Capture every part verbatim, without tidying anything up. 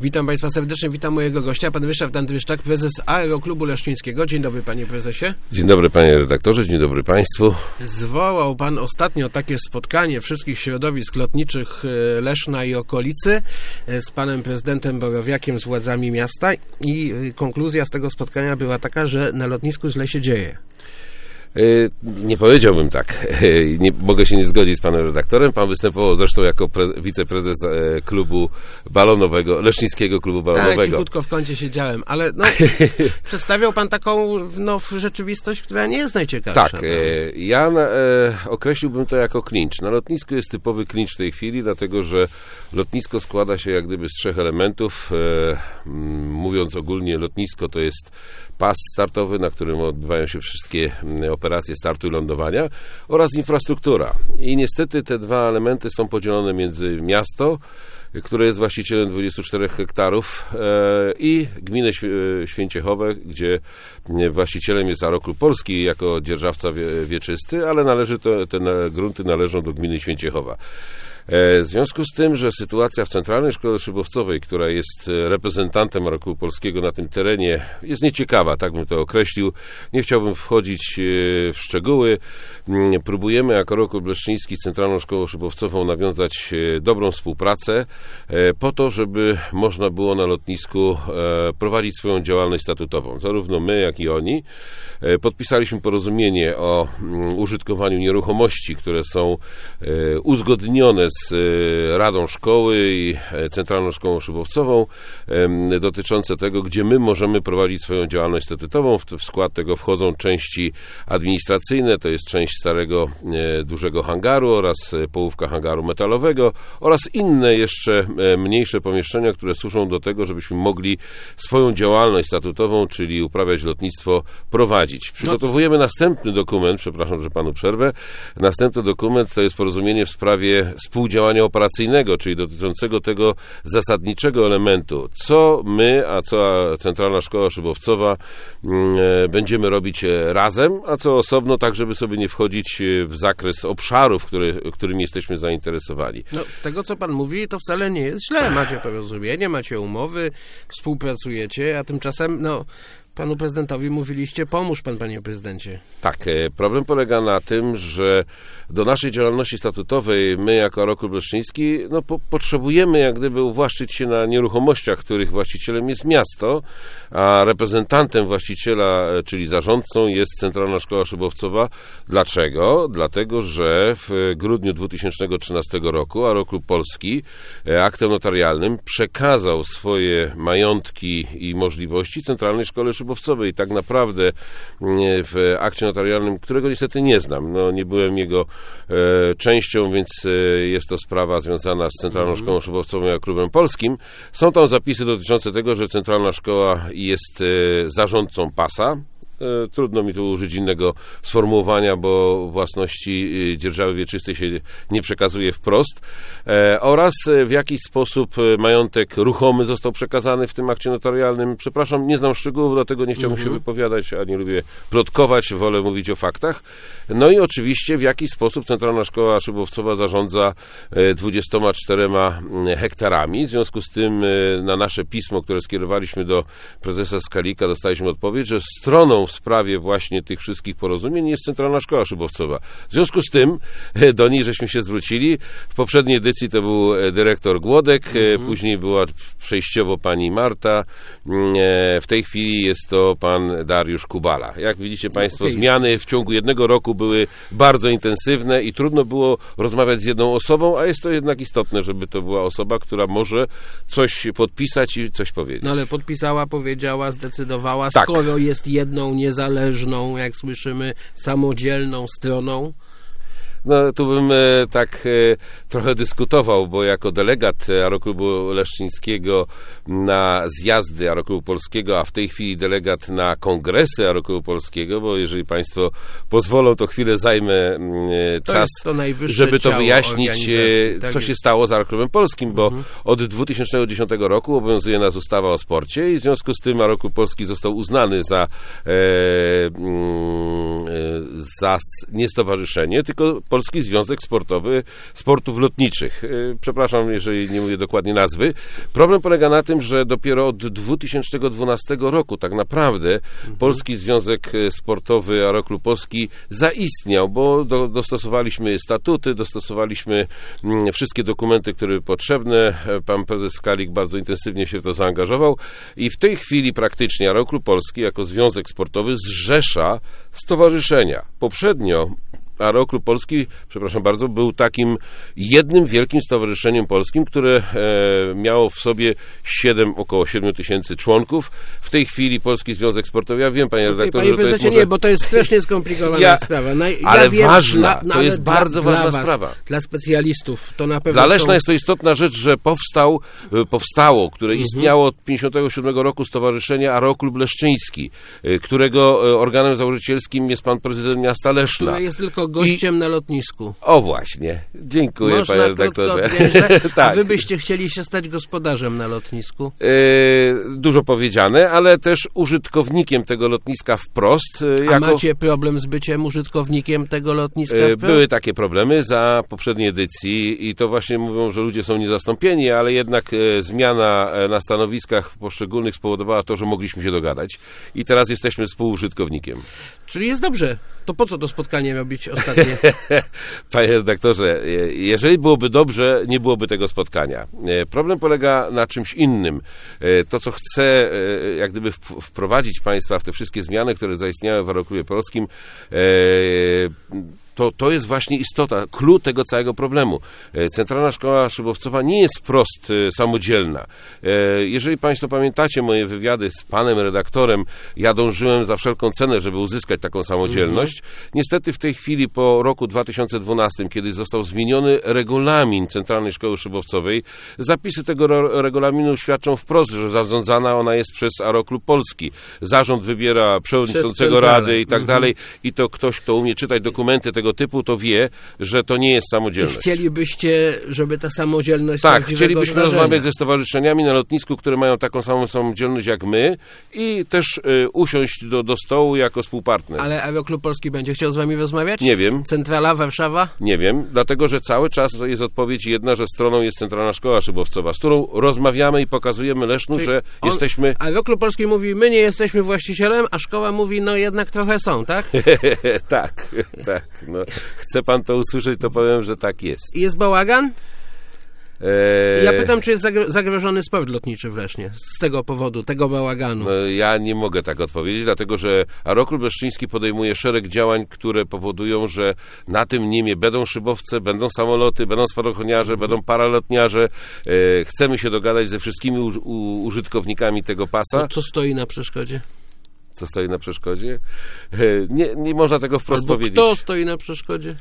Witam Państwa serdecznie, witam mojego gościa, pan Ryszard Andryszczak, prezes Aeroklubu Leszczyńskiego. Dzień dobry, panie prezesie. Dzień dobry, panie redaktorze, dzień dobry państwu. Zwołał pan ostatnio takie spotkanie wszystkich środowisk lotniczych Leszna i okolicy z panem prezydentem Borowiakiem, z władzami miasta i konkluzja z tego spotkania była taka, że na lotnisku źle się dzieje. Nie powiedziałbym tak. Nie, mogę się nie zgodzić z panem redaktorem. Pan występował zresztą jako pre, wiceprezes klubu balonowego, Leszczyńskiego Klubu Balonowego. Tak, cichutko w kącie siedziałem, ale no, przedstawiał pan taką no, rzeczywistość, która nie jest najciekawsza. Tak, e, ja na, e, określiłbym to jako klincz. Na lotnisku jest typowy klincz w tej chwili, dlatego że lotnisko składa się jak gdyby z trzech elementów. E, mówiąc ogólnie, lotnisko to jest pas startowy, na którym odbywają się wszystkie operacje startu i lądowania, oraz infrastruktura. I niestety te dwa elementy są podzielone między miasto, które jest właścicielem dwudziestu czterech hektarów, e, i gminę Święciechowe, gdzie właścicielem jest Aeroklub Polski jako dzierżawca wie, wieczysty, ale należy to, te grunty należą do gminy Święciechowa. W związku z tym, że sytuacja w Centralnej Szkole Szybowcowej, która jest reprezentantem Aeroklubu Polskiego na tym terenie, jest nieciekawa, tak bym to określił. Nie chciałbym wchodzić w szczegóły. Próbujemy jako Aeroklub Leszczyński z Centralną Szkołą Szybowcową nawiązać dobrą współpracę po to, żeby można było na lotnisku prowadzić swoją działalność statutową. Zarówno my, jak i oni. Podpisaliśmy porozumienie o użytkowaniu nieruchomości, które są uzgodnione z Radą Szkoły i Centralną Szkołą Szybowcową, dotyczące tego, gdzie my możemy prowadzić swoją działalność statutową. W skład tego wchodzą części administracyjne, to jest część starego dużego hangaru oraz połówka hangaru metalowego oraz inne jeszcze mniejsze pomieszczenia, które służą do tego, żebyśmy mogli swoją działalność statutową, czyli uprawiać lotnictwo, prowadzić. Przygotowujemy następny dokument, przepraszam, że panu przerwę. Następny dokument to jest porozumienie w sprawie współdziałania operacyjnego, czyli dotyczącego tego zasadniczego elementu, co my, a co Centralna Szkoła Szybowcowa będziemy robić razem, a co osobno, tak żeby sobie nie wchodzić w zakres obszarów, który, którymi jesteśmy zainteresowani. No, z tego, co pan mówi, to wcale nie jest źle. Macie porozumienie, macie umowy, współpracujecie, a tymczasem, no, panu prezydentowi mówiliście, pomóż pan, panie prezydencie. Tak, problem polega na tym, że do naszej działalności statutowej my jako Aeroklub Leszczyński no, po, potrzebujemy jak gdyby uwłaszczyć się na nieruchomościach, których właścicielem jest miasto, a reprezentantem właściciela, czyli zarządcą, jest Centralna Szkoła Szybowcowa. Dlaczego? Dlatego, że w grudniu dwa tysiące trzynastego roku Aeroklub Polski aktem notarialnym przekazał swoje majątki i możliwości Centralnej Szkole Szybowcowej. I tak naprawdę w akcie notarialnym, którego niestety nie znam, no nie byłem jego e, częścią, więc e, jest to sprawa związana z Centralną Szkołą Szybowcową i Klubem Polskim. Są tam zapisy dotyczące tego, że Centralna Szkoła jest e, zarządcą pasa. Trudno mi tu użyć innego sformułowania, bo własności dzierżawy wieczystej się nie przekazuje wprost. E, oraz w jakiś sposób majątek ruchomy został przekazany w tym akcie notarialnym. Przepraszam, nie znam szczegółów, dlatego nie chciałbym mm-hmm. się wypowiadać, a nie lubię plotkować, wolę mówić o faktach. No i oczywiście w jakiś sposób Centralna Szkoła Szybowcowa zarządza dwudziestoma czterema hektarami. W związku z tym na nasze pismo, które skierowaliśmy do prezesa Skalika, dostaliśmy odpowiedź, że stroną w sprawie właśnie tych wszystkich porozumień jest Centralna Szkoła Szybowcowa. W związku z tym do niej żeśmy się zwrócili. W poprzedniej edycji to był dyrektor Głodek, mm-hmm. później była przejściowo pani Marta, w tej chwili jest to pan Dariusz Kubala. Jak widzicie państwo, zmiany w ciągu jednego roku były bardzo intensywne i trudno było rozmawiać z jedną osobą, a jest to jednak istotne, żeby to była osoba, która może coś podpisać i coś powiedzieć. No ale podpisała, powiedziała, zdecydowała, tak. Skoro jest jedną niezależną, jak słyszymy, samodzielną stroną? No, tu bym e, tak e, trochę dyskutował, bo jako delegat Aeroklubu Leszczyńskiego na zjazdy Aeroklubu Polskiego, a w tej chwili delegat na kongresy Aeroklubu Polskiego, bo jeżeli państwo pozwolą, to chwilę zajmę e, czas, to żeby to wyjaśnić, e, tak co jest. się stało z Aeroklubem Polskim, bo mhm. od dwa tysiące dziesiątego roku obowiązuje nas ustawa o sporcie i w związku z tym Aeroklub Polski został uznany za, e, mm, za nie stowarzyszenie, tylko Polski Związek Sportowy Sportów Lotniczych. Przepraszam, jeżeli nie mówię dokładnie nazwy. Problem polega na tym, że dopiero od dwa tysiące dwunastego roku tak naprawdę mhm. Polski Związek Sportowy Aeroklub Polski zaistniał, bo do, dostosowaliśmy statuty, dostosowaliśmy mm, wszystkie dokumenty, które były potrzebne. Pan prezes Skalik bardzo intensywnie się w to zaangażował i w tej chwili praktycznie Aeroklub Polski jako związek sportowy zrzesza stowarzyszenia. Poprzednio Aeroklub Polski, przepraszam bardzo, był takim jednym wielkim stowarzyszeniem polskim, które e, miało w sobie siedem, około siedmiu tysięcy członków. W tej chwili Polski Związek Sportowy, ja wiem, panie redaktorze, że to jest może... nie, bo to jest strasznie skomplikowana ja, sprawa. No, ja ale wiem, ważna, no, to jest dla, bardzo dla ważna was, sprawa. Dla specjalistów to na pewno Dla Leszna są... jest to istotna rzecz, że powstał, powstało, które mhm. istniało od pięćdziesiątego siódmego roku stowarzyszenie Aeroklub Leszczyński, którego organem założycielskim jest pan prezydent miasta Leszna. Który jest tylko gościem I... na lotnisku. O właśnie, dziękuję Można panie redaktorze. tak. A wy byście chcieli się stać gospodarzem na lotnisku? Yy, dużo powiedziane, ale też użytkownikiem tego lotniska wprost. Yy, A jako... macie problem z byciem użytkownikiem tego lotniska wprost? Yy, były takie problemy za poprzedniej edycji i to właśnie mówią, że ludzie są niezastąpieni, ale jednak yy, zmiana yy, na stanowiskach poszczególnych spowodowała to, że mogliśmy się dogadać i teraz jesteśmy współużytkownikiem. Czyli jest dobrze. To po co to spotkanie miało być ostatnie? Panie redaktorze, jeżeli byłoby dobrze, nie byłoby tego spotkania. Problem polega na czymś innym. To, co chcę jak gdyby wprowadzić państwa w te wszystkie zmiany, które zaistniały w Aeroklubie Polskim, To, to jest właśnie istota, clou tego całego problemu. Centralna Szkoła Szybowcowa nie jest wprost samodzielna. Jeżeli państwo pamiętacie moje wywiady z panem redaktorem, ja dążyłem za wszelką cenę, żeby uzyskać taką samodzielność. Mm-hmm. Niestety w tej chwili po roku dwa tysiące dwunastym, kiedy został zmieniony regulamin Centralnej Szkoły Szybowcowej, zapisy tego ro- regulaminu świadczą wprost, że zarządzana ona jest przez Aeroklub Polski. Zarząd wybiera przewodniczącego rady i tak mm-hmm. dalej i to ktoś, kto umie czytać dokumenty tego typu, to wie, że to nie jest samodzielność. I chcielibyście, żeby ta samodzielność... Tak, chcielibyśmy zdarzenia. rozmawiać ze stowarzyszeniami na lotnisku, które mają taką samą samodzielność jak my i też y, usiąść do, do stołu jako współpartner. Ale Aeroklub Polski będzie chciał z wami rozmawiać? Nie wiem. Centrala, Warszawa? Nie wiem, dlatego, że cały czas jest odpowiedź jedna, że stroną jest Centralna Szkoła Szybowcowa, z którą rozmawiamy i pokazujemy Lesznu, Czyli że on, jesteśmy... Aeroklub Polski mówi, my nie jesteśmy właścicielem, a szkoła mówi, no jednak trochę są, tak? tak, tak. No, chce pan to usłyszeć, to powiem, że tak jest. I jest bałagan? Eee... Ja pytam, czy jest zagrożony sport lotniczy w Lesznie z tego powodu, tego bałaganu. No, ja nie mogę tak odpowiedzieć, dlatego że Aeroklub Leszczyński podejmuje szereg działań, które powodują, że na tym niemie będą szybowce, będą samoloty, będą spadochroniarze, będą paralotniarze. Eee, chcemy się dogadać ze wszystkimi u, u, użytkownikami tego pasa. No, co stoi na przeszkodzie? Co stoi na przeszkodzie? Nie, nie można tego wprost Albo powiedzieć. Kto stoi na przeszkodzie?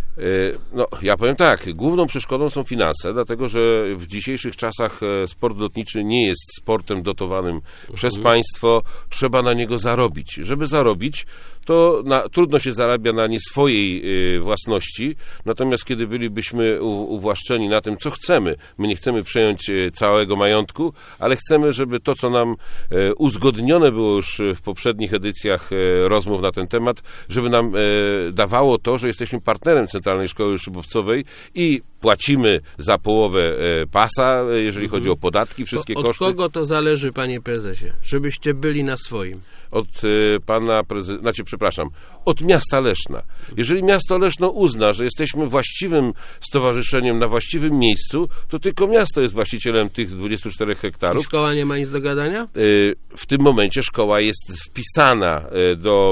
No, ja powiem tak, główną przeszkodą są finanse, dlatego że w dzisiejszych czasach sport lotniczy nie jest sportem dotowanym mhm. przez państwo, trzeba na niego zarobić. Żeby zarobić, to na, trudno się zarabia na nie swojej y, własności, natomiast kiedy bylibyśmy u, uwłaszczeni na tym, co chcemy, my nie chcemy przejąć y, całego majątku, ale chcemy, żeby to, co nam y, uzgodnione było już w poprzednich edycjach y, rozmów na ten temat, żeby nam y, dawało to, że jesteśmy partnerem Centralnej Szkoły Szybowcowej i płacimy za połowę y, pasa, y, jeżeli mhm. chodzi o podatki, wszystkie to od koszty. Od kogo to zależy, panie prezesie? Żebyście byli na swoim. Od y, pana prezydenta, znaczy przepraszam, od miasta Leszna. Jeżeli miasto Leszno uzna, że jesteśmy właściwym stowarzyszeniem na właściwym miejscu, to tylko miasto jest właścicielem tych dwudziestu czterech hektarów. I szkoła nie ma nic do gadania? Y, w tym momencie szkoła jest wpisana y, do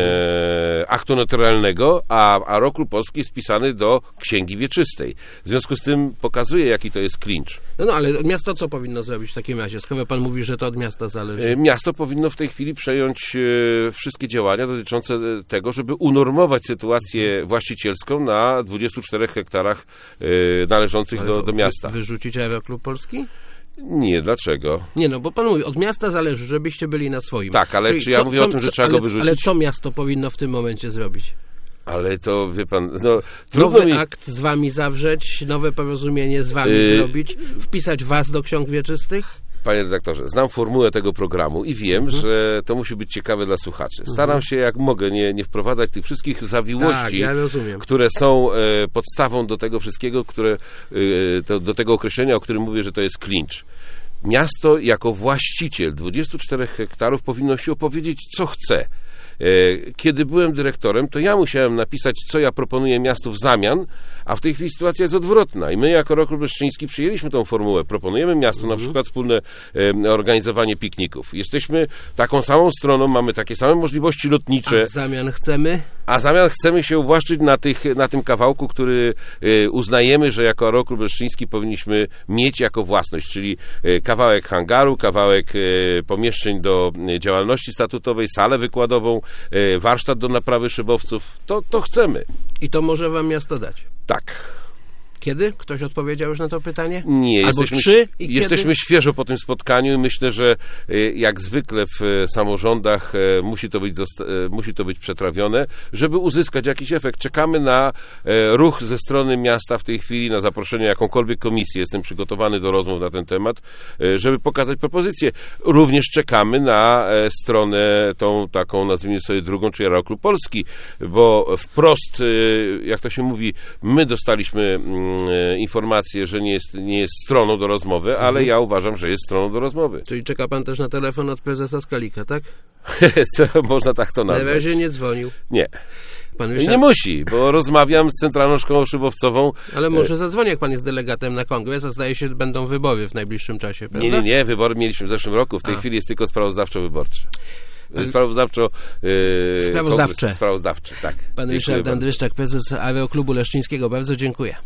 y, aktu notarialnego, a Aeroklub Polski jest wpisany do Księgi Wieczystej. W związku z tym pokazuje, jaki to jest klincz. No, no ale miasto co powinno zrobić w takim razie, skoro pan mówi, że to od miasta zależy? Y, miasto powinno w tej chwili przejąć wszystkie działania dotyczące tego, żeby unormować sytuację właścicielską na dwudziestu czterech hektarach należących do, do miasta. Wy, wyrzucić Aeroklub Polski? Nie, dlaczego? Nie, no bo pan mówi, od miasta zależy, żebyście byli na swoim. Tak, ale Czyli czy ja co, mówię co, o tym, że co, trzeba ale, go wyrzucić? Ale co miasto powinno w tym momencie zrobić? Ale to, wie pan, no... Trudno Nowy mi... akt z wami zawrzeć, nowe porozumienie z wami yy... zrobić, wpisać was do ksiąg wieczystych? Panie redaktorze, znam formułę tego programu i wiem, mhm. że to musi być ciekawe dla słuchaczy. Staram się, jak mogę, nie, nie wprowadzać tych wszystkich zawiłości, tak, ja które są e, podstawą do tego wszystkiego, które, e, to, do tego określenia, o którym mówię, że to jest klincz. Miasto jako właściciel dwudziestu czterech hektarów powinno się opowiedzieć, co chce. Kiedy byłem dyrektorem, to ja musiałem napisać, co ja proponuję miastu w zamian, a w tej chwili sytuacja jest odwrotna i my jako Rok Lubelszczyński przyjęliśmy tą formułę. Proponujemy miastu mm. na przykład wspólne e, organizowanie pikników. Jesteśmy taką samą stroną, mamy takie same możliwości lotnicze. A w zamian chcemy? A w zamian chcemy się uwłaszczyć na, tych, na tym kawałku, który e, uznajemy, że jako Rok Lubelszczyński powinniśmy mieć jako własność, czyli e, kawałek hangaru, kawałek e, pomieszczeń do e, działalności statutowej, salę wykładową, warsztat do naprawy szybowców, to, to chcemy. I to może wam miasto dać? Tak. Kiedy? Ktoś odpowiedział już na to pytanie? Nie. Albo jesteśmy, czy i jesteśmy kiedy? świeżo po tym spotkaniu i myślę, że jak zwykle w samorządach musi to być, musi to być przetrawione, żeby uzyskać jakiś efekt. Czekamy na ruch ze strony miasta w tej chwili, na zaproszenie jakąkolwiek komisję. Jestem przygotowany do rozmów na ten temat, żeby pokazać propozycję. Również czekamy na stronę tą taką, nazwijmy sobie drugą, czyli Aeroklub Polski, bo wprost, jak to się mówi, my dostaliśmy informację, że nie jest, nie jest stroną do rozmowy, mhm. ale ja uważam, że jest stroną do rozmowy. Czyli czeka pan też na telefon od prezesa Skalika, tak? Co, można tak to nazwać. Na razie nie dzwonił. Nie. Pan myśla... Nie musi, bo rozmawiam z Centralną Szkołą Szybowcową. Ale może zadzwoni, jak pan jest delegatem na kongres, a zdaje się, będą wybory w najbliższym czasie, prawda? Nie, nie, nie. Wybory mieliśmy w zeszłym roku. W tej a. chwili jest tylko sprawozdawczo-wyborcze. Sprawozdawczo, yy, Sprawozdawcze. Sprawozdawcze, tak. Pan Ryszard Andryszczak, prezes Aeroklubu Leszczyńskiego. Bardzo dziękuję.